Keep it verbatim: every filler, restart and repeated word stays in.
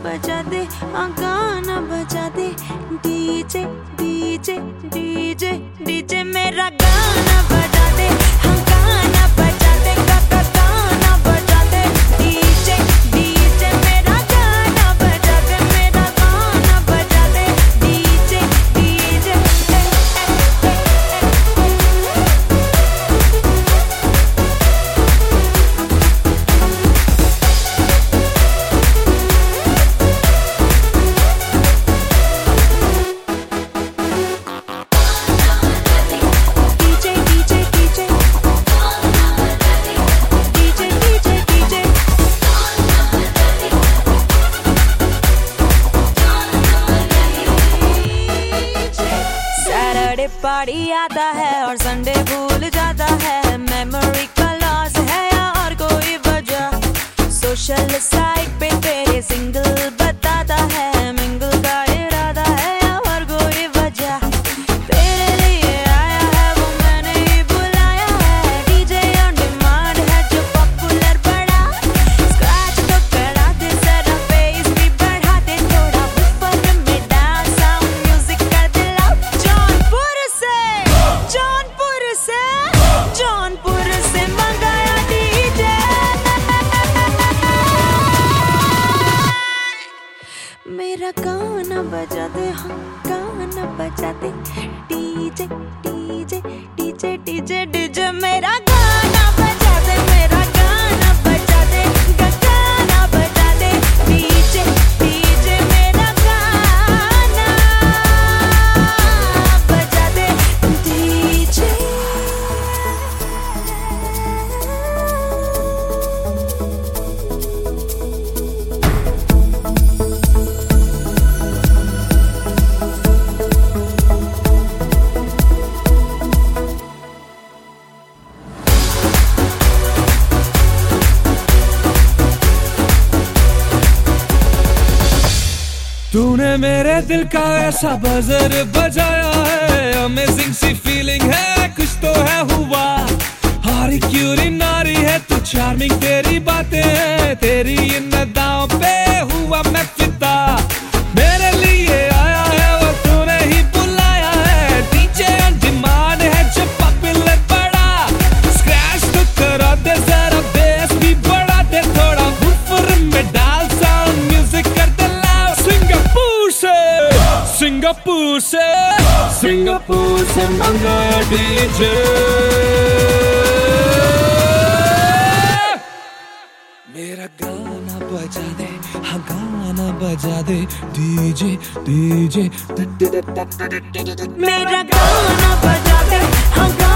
बजा दे, हाँ गाना बजा दे। डीजे डीजे डीजे डीजे मेरा गाना बजा दे, हाँ गाना बजा दे, गाना गाना बजा दे। डीजे डीजे मेरा गाना बजा दे, मेरा गाना बजा दे। डीजे डीजे पार्टी आता है और संडे भूल जाता है। मेमोरी का लॉस है या और कोई वजह? सोशल साइट पे तेरे सिंगल बताता है। मिंगल का इरादा है या और कोई वजह? तेरे लिए आया है वो मैंने ही बुलाया है। डीजे ऑन डिमांड है जो पॉपुलर बड़ा। स्क्रैच तो करा दे जरा, बेस भी बढ़ा दे थोड़ा। ऊपर में डांस साउंड म्यूजिक कर दे लाउड। जौनपुर से जौनपुर से जौनपुर से मंगाया डीजे। मेरा गाना बजा दे, हाँ गाना बजा दे। DJ DJ DJ DJ DJ मेरा गाना बजा दे, मेरा गाना बजा दे, गाना बजा दे। डीजे डीजे मेरा गाना बजा दे। डीजे तूने मेरे दिल का ऐसा बजर बजाया है। अमेजिंग सी फीलिंग है, कुछ तो है हुआ। हारी क्यूरी नारी है तू, चार्मिंग तेरी बातें हैं। तेरी इन अदाओं पे हुआ मैं फिदा। मेरे लिए आया है वो तूने ही बुलाया है। डीजे ऑन डिमांड है जो पॉपुलर बड़ा। स्क्रैच तो करा दे जरा, बेस भी बढ़ा दे थोड़ा। ऊपर में डाल साउंड म्यूजिक कर दे लाउड। सिंगापुर से सिंगापुर से सिंगापुर से मंगाया डीजे। मेरा गाना बजा दे, हाँ गाना बजा दे। डीजे डीजे मेरा गाना बजा दे, हाँ गाना